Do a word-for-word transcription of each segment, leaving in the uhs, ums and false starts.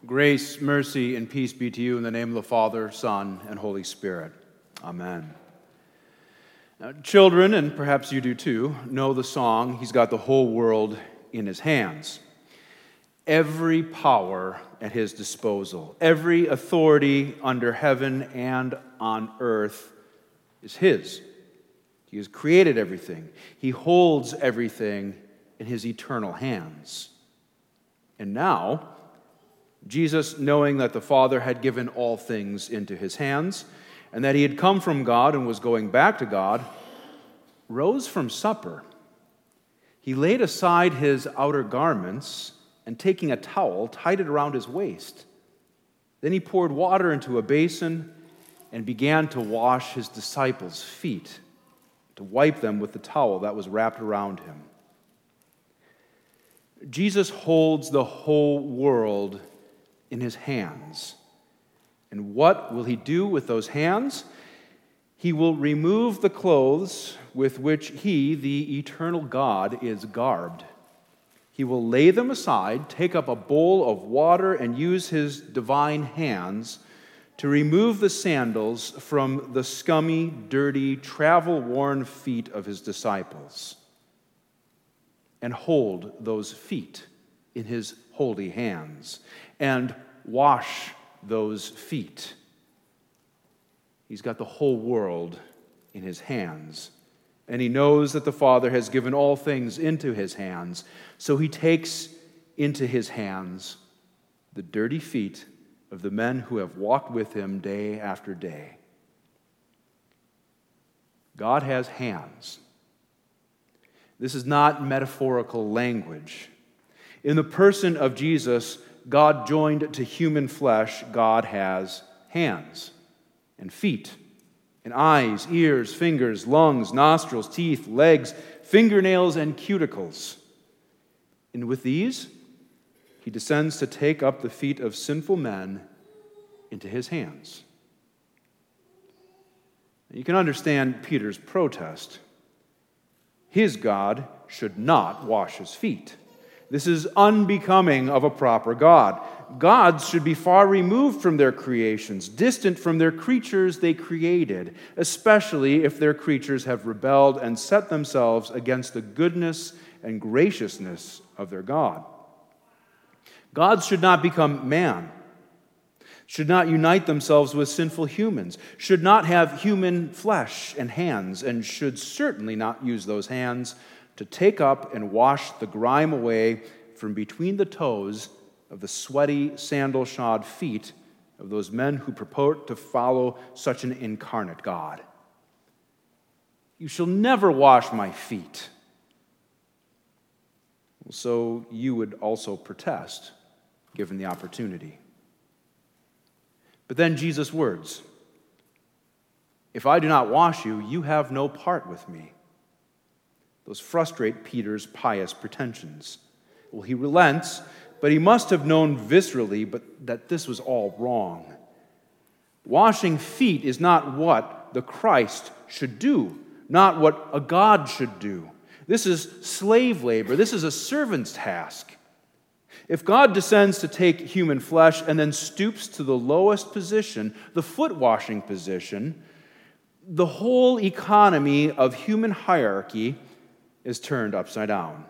Grace, mercy, and peace be to you in the name of the Father, Son, and Holy Spirit. Amen. Now, children, and perhaps you do too, know the song, He's Got the Whole World in His Hands. Every power at His disposal, every authority under heaven and on earth is His. He has created everything. He holds everything in His eternal hands. And now, Jesus, knowing that the Father had given all things into His hands, and that He had come from God and was going back to God, rose from supper. He laid aside His outer garments, and taking a towel, tied it around His waist. Then He poured water into a basin and began to wash His disciples' feet, to wipe them with the towel that was wrapped around Him. Jesus holds the whole world in His hands. And what will He do with those hands? He will remove the clothes with which He, the eternal God, is garbed. He will lay them aside, take up a bowl of water, and use His divine hands to remove the sandals from the scummy, dirty, travel-worn feet of His disciples, and hold those feet in His holy hands, and wash those feet. He's got the whole world in His hands, and He knows that the Father has given all things into His hands, so He takes into His hands the dirty feet of the men who have walked with Him day after day. God has hands. This is not metaphorical language. In the person of Jesus, God joined to human flesh, God has hands and feet and eyes, ears, fingers, lungs, nostrils, teeth, legs, fingernails, and cuticles. And with these, He descends to take up the feet of sinful men into His hands. You can understand Peter's protest. His God should not wash his feet. This is unbecoming of a proper God. Gods should be far removed from their creations, distant from their creatures they created, especially if their creatures have rebelled and set themselves against the goodness and graciousness of their God. Gods should not become man, should not unite themselves with sinful humans, should not have human flesh and hands, and should certainly not use those hands to take up and wash the grime away from between the toes of the sweaty, sandal-shod feet of those men who purport to follow such an incarnate God. You shall never wash my feet. So you would also protest, given the opportunity. But then Jesus' words, "If I do not wash you, you have no part with me." Those frustrate Peter's pious pretensions. Well, he relents, but he must have known viscerally but that this was all wrong. Washing feet is not what the Christ should do, not what a God should do. This is slave labor. This is a servant's task. If God descends to take human flesh and then stoops to the lowest position, the foot-washing position, the whole economy of human hierarchy is turned upside down.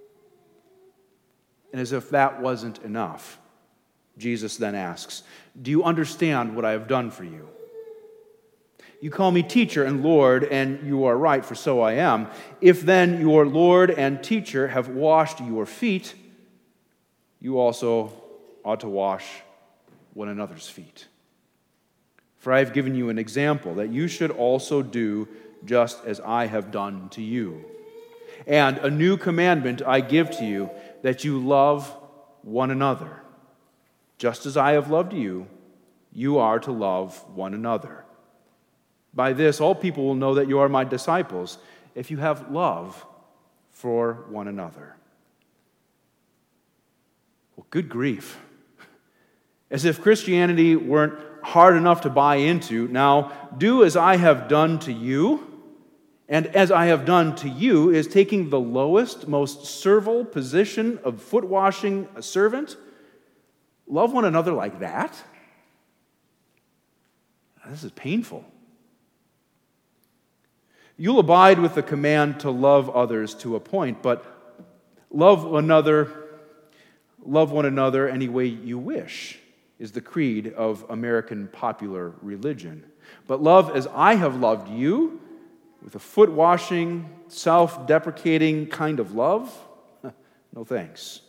And as if that wasn't enough, Jesus then asks, "Do you understand what I have done for you? You call me teacher and Lord, and you are right, for so I am. If then your Lord and teacher have washed your feet, you also ought to wash one another's feet. For I have given you an example that you should also do just as I have done to you. And a new commandment I give to you, that you love one another. Just as I have loved you, you are to love one another. By this, all people will know that you are my disciples, if you have love for one another." Well, good grief. As if Christianity weren't hard enough to buy into, now, do as I have done to you, and as I have done to you is taking the lowest, most servile position of foot washing a servant. Love one another like that? This is painful. You'll abide with the command to love others to a point, but love one another, love one another any way you wish is the creed of American popular religion. But love as I have loved you, with a foot-washing, self-deprecating kind of love, no thanks.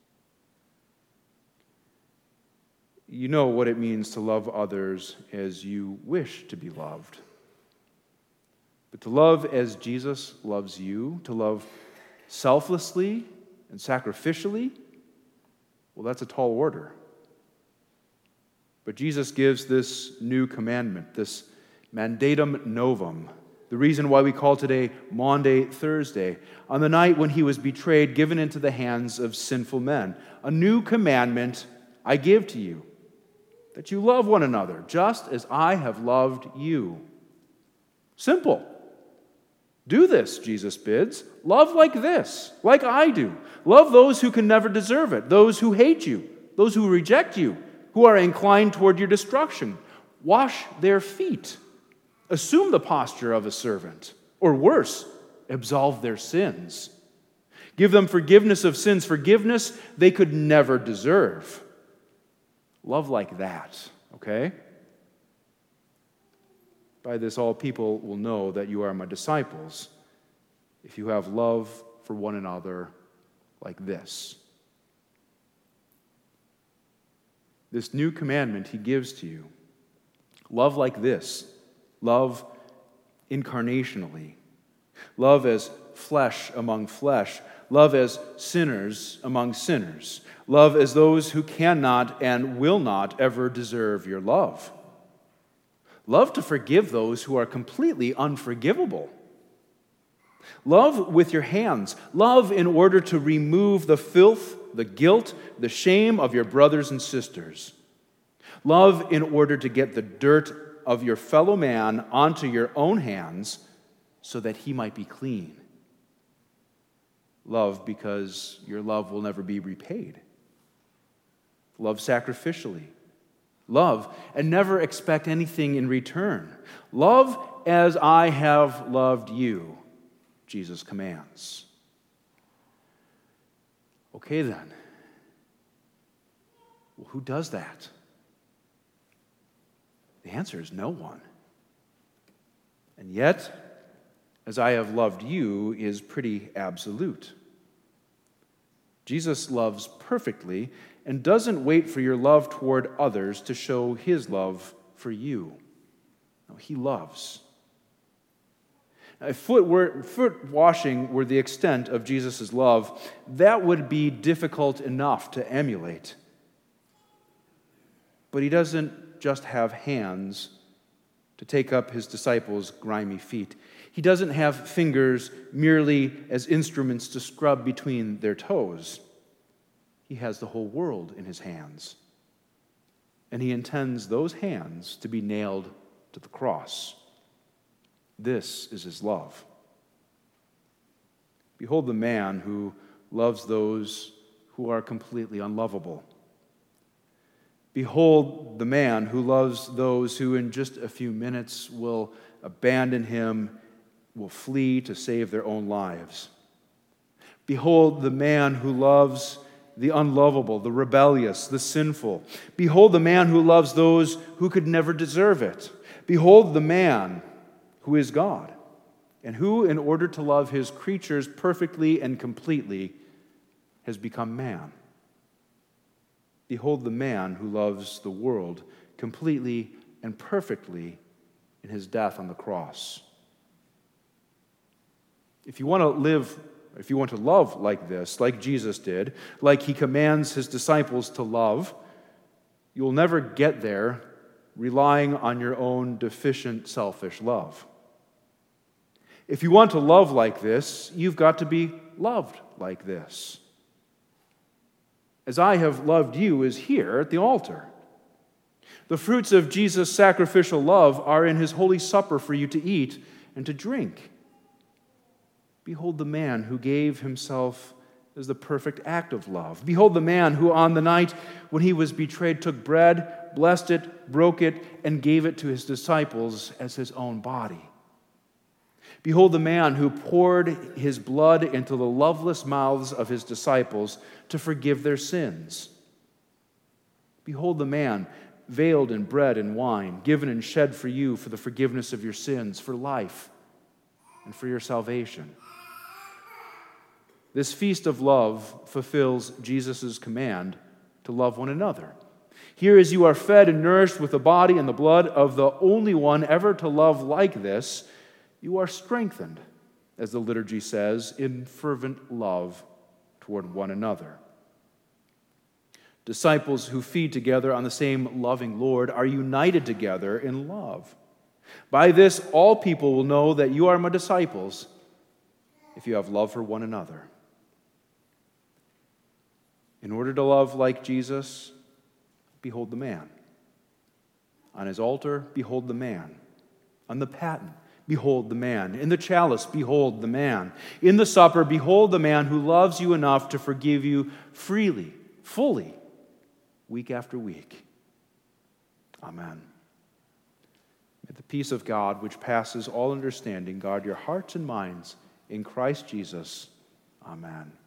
You know what it means to love others as you wish to be loved. But to love as Jesus loves you, to love selflessly and sacrificially, well, that's a tall order. But Jesus gives this new commandment, this mandatum novum, the reason why we call today Maundy Thursday, on the night when he was betrayed, given into the hands of sinful men. A new commandment I give to you, that you love one another, just as I have loved you. Simple. Do this, Jesus bids. Love like this, like I do. Love those who can never deserve it, those who hate you, those who reject you, who are inclined toward your destruction. Wash their feet. Assume the posture of a servant, or worse, absolve their sins. Give them forgiveness of sins, forgiveness they could never deserve. Love like that, okay? By this, all people will know that you are my disciples, if you have love for one another like this. This new commandment he gives to you. Love like this. Love incarnationally. Love as flesh among flesh. Love as sinners among sinners. Love as those who cannot and will not ever deserve your love. Love to forgive those who are completely unforgivable. Love with your hands. Love in order to remove the filth, the guilt, the shame of your brothers and sisters. Love in order to get the dirt of your fellow man onto your own hands so that he might be clean. Love because your love will never be repaid. Love sacrificially. Love and never expect anything in return. Love as I have loved you, Jesus commands. Okay then. Well, who does that? The answer is no one. And yet, as I have loved you is pretty absolute. Jesus loves perfectly and doesn't wait for your love toward others to show his love for you. No, he loves. If foot, were, foot washing were the extent of Jesus' love, that would be difficult enough to emulate. But he doesn't just have hands to take up his disciples' grimy feet. He doesn't have fingers merely as instruments to scrub between their toes. He has the whole world in his hands. And he intends those hands to be nailed to the cross. This is his love. Behold the man who loves those who are completely unlovable. Behold the man who loves those who in just a few minutes will abandon him, will flee to save their own lives. Behold the man who loves the unlovable, the rebellious, the sinful. Behold the man who loves those who could never deserve it. Behold the man who is God, and who, in order to love his creatures perfectly and completely, has become man. Behold the man who loves the world completely and perfectly in his death on the cross. If you want to live, if you want to love like this, like Jesus did, like he commands his disciples to love, you'll never get there relying on your own deficient, selfish love. If you want to love like this, you've got to be loved like this. As I have loved you is here at the altar. The fruits of Jesus' sacrificial love are in his holy supper for you to eat and to drink. Behold the man who gave himself as the perfect act of love. Behold the man who on the night when he was betrayed took bread, blessed it, broke it, and gave it to his disciples as his own body. Behold the man who poured his blood into the loveless mouths of his disciples to forgive their sins. Behold the man veiled in bread and wine, given and shed for you for the forgiveness of your sins, for life, and for your salvation. This feast of love fulfills Jesus' command to love one another. Here, as you are fed and nourished with the body and the blood of the only one ever to love like this, you are strengthened, as the liturgy says, in fervent love toward one another. Disciples who feed together on the same loving Lord are united together in love. By this, all people will know that you are my disciples if you have love for one another. In order to love like Jesus, behold the man. On his altar, behold the man. On the paten, behold the man. In the chalice, behold the man. In the supper, behold the man who loves you enough to forgive you freely, fully, week after week. Amen. May the peace of God, which passes all understanding, guard your hearts and minds in Christ Jesus. Amen.